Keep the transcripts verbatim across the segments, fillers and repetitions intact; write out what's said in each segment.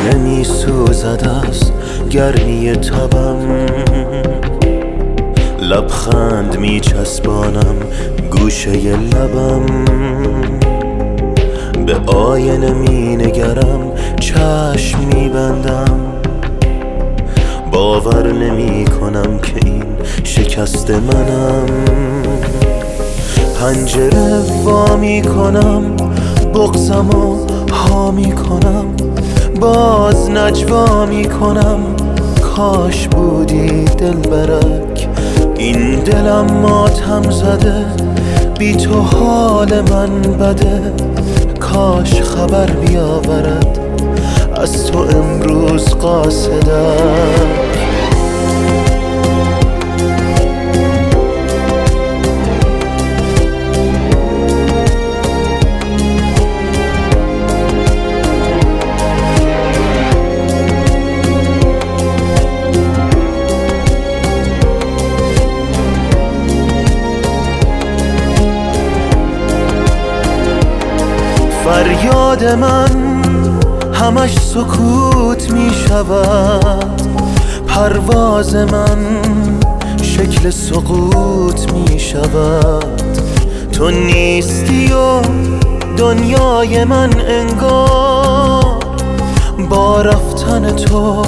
نمی سوزد از گرمی تبم، لبخند می چسبانم گوشه لبم، به آینه می نگرم چشم می بندم، باور نمی کنم که این شکست منم. پنجره وا می کنم، بغضم و ها می کنم، باز نجوا می کنم، کاش بودی دلبرک. این دلم ماتم زده، بی تو حال من بده، کاش خبر بیاورد از تو امروز قاصدک. فریاد من همش سکوت می شود، پرواز من شکل سقوط می شود. تو نیستی و دنیای من انگار با رفتن تو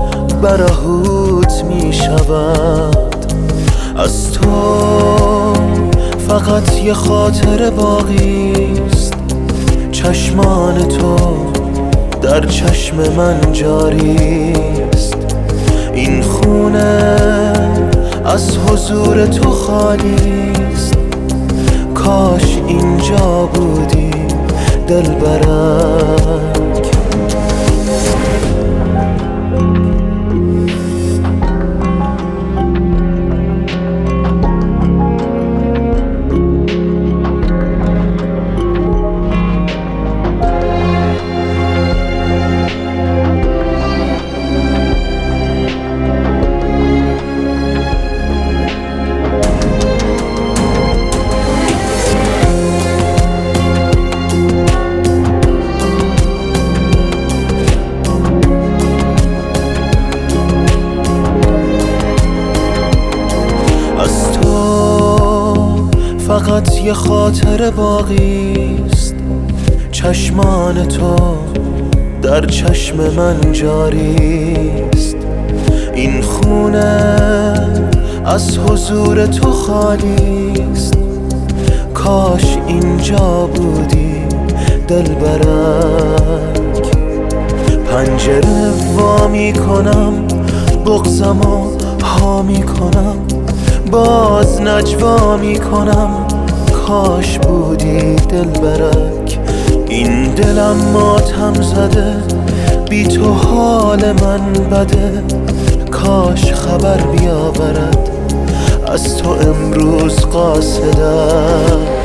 برهوت می شود. از تو فقط یه خاطر باقیست، چشمان تو در چشم من جاریست. این خونه از حضور تو خالیست، کاش اینجا بودی دلبرک. فقط یه خاطر باقیست، چشمان تو در چشم من جاریست. این خونه از حضور تو خالیست، کاش اینجا بودی دلبرک. پنجره وا می کنم، بغضم و ها می کنم، باز نجوا می کنم، کاش بودی دلبرک. این دلم ماتم زده، بی تو حال من بده، کاش خبر بیاورد از تو امروز قاصدک.